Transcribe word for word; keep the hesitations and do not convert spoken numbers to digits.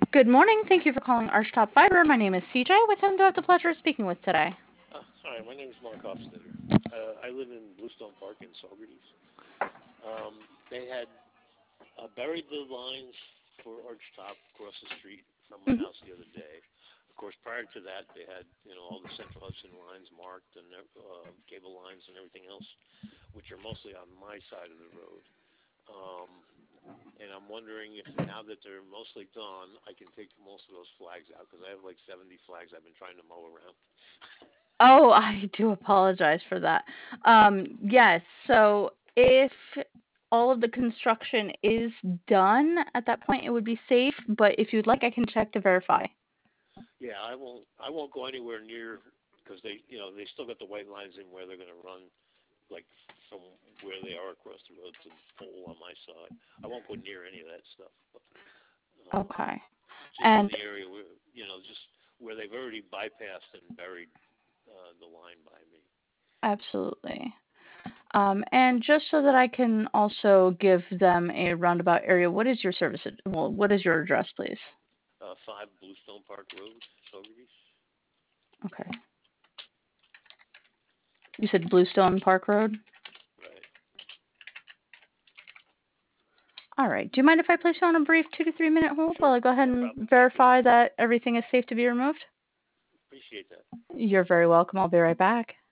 Good morning. Thank you for calling Archtop Fiber. My name is C J. With whom do I have the pleasure of speaking with today? Uh, hi, my name is Mark Hofstadter. Uh, I live in Bluestone Park in Saugerties. Um, they had uh, buried the lines for Archtop across the street from my Mhm. house the other day. Of course, prior to that, they had you know all the Central Hudson lines marked and uh, cable lines and everything else, which are mostly on my side of the road. Um, and I'm wondering if now that they're mostly gone, I can take most of those flags out because I have like seventy flags I've been trying to mow around. Oh, I do apologize for that. Um, yes, so if all of the construction is done at that point, it would be safe, but if you'd like, I can check to verify. Yeah, I won't. I won't go anywhere near because they, you know, they still got the white lines in where they're going to run, like from where they are across the road to the pole on my side. I won't go near any of that stuff. But, um, Okay. just in And the area where, you know, just where they've already bypassed and buried uh, the line by me. absolutely. Um, and just so that I can also give them a roundabout area, what is your service? ad- Well, what is your address, please? Uh, Five Bluestone Park Road, Saugerties. Okay. You said Bluestone Park Road? Right. All right. Do you mind if I place you on a brief two to three minute hold while Sure, I go ahead no and problem. Sure, verify that everything is safe to be removed? appreciate that. You're very welcome. I'll be right back.